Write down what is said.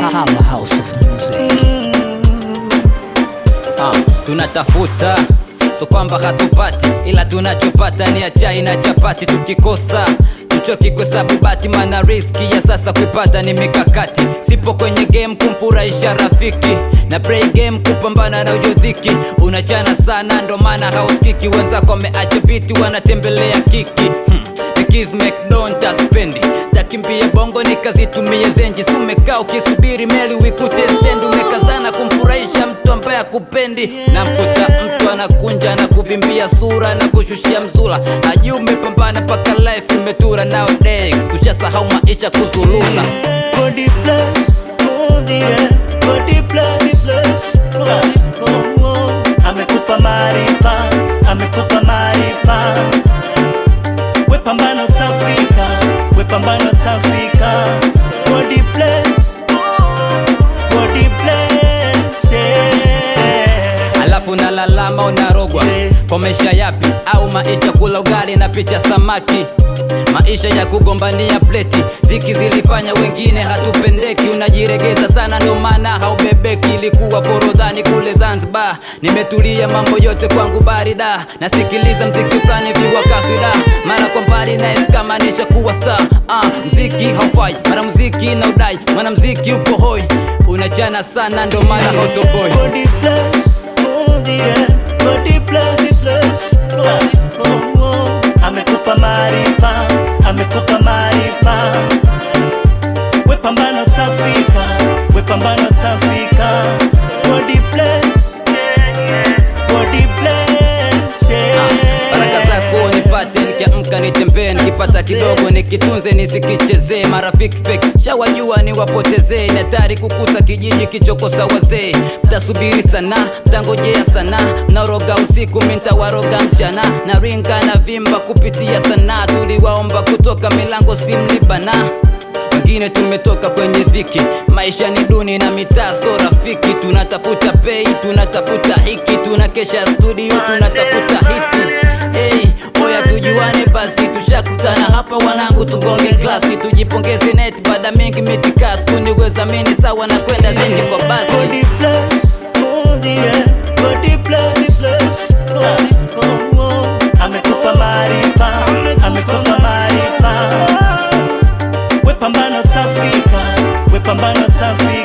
House of Music. Tunatafuta, so kwamba hatupati, ila tunachopata ni chai na chapati. Tukikosa tuchoki kuhesabu bati, maana riski ya sasa kuipata ni mikakati. Sipo kwenye game kumfurahisha rafiki, na play game kupambana na ujodhiki. Unachana sana ndo maana hausikiki, wenzako wameacha biti wanatembelea kiki. Kids make don't aspendi, takimbia bongo nikazitumie zenji. Sumekaa ukisubiri meli wikute stand, umekazana kumfurahisha mtu ambaye akupendi. Na mkuta mtu anakunja na kuvimbia sura na kushushia mzula, haji umepambana paka life imetura. Nowadays tushasahau maisha kuzulula. Body plus, oh yeah, body plus, amekupa maarifa, amekupa maarifa. Wepambana utafika, wepambana utafika. Body plus, yeah. Alafu nalalama unarogwa, komesha yapi? Au maisha kula ugali na picha samaki? Maisha ya kugombania pleti, dhiki zilifanya wengine hatupendeki. Unajiregeza sana ndo maana haubebeki. Ilikuwa Forodhani kule Zanzibar, nimetulia mambo yote kwangu barida. Nasikiliza mziki fulani viwa kaswida, mara kwa mbali na kama nishakuwa star. Mziki haufai, mara mziki na udai, mwana mziki upo hoi. Unachana sana ndo maana hotoboi. Body plus, oh yeah, body plus, amekupa maarifa, amekupa maarifa. Wepambana utafika, wepambana utafika. Body plus, body plus, yeah. Baraka zako nipate, nikiamka nitembee, nikipata kidogo nikitunze nisikichezee. Marafiki fake shawajua niwapotezee, ni hatari kukuta kijiji kichokosa wazee. Mtasubiri sana, mtangojea sana, mnaroga usiku mintawaroga mchana. Na ringa na vimba kupitia sana, tuliwaomba kutoka milango simlibana. Wengine tumetoka kwenye dhiki, maisha ni duni na mitaa so rafiki. Tunatafuta pay, tunatafuta hiki, tunakesha studio, tunatafuta hiti. Hey, oya tujuane basi, tushakutana hapa wanangu, tugonge klasi. Tujipongeze net baada mingi mitikasi, kuniweza mini sawa na kwenda zenji kwa basi. Body plus, oh yeah, body plus, amekupa maarifa, amekupa maarifa. Wepambana utafika, wepambana utafika.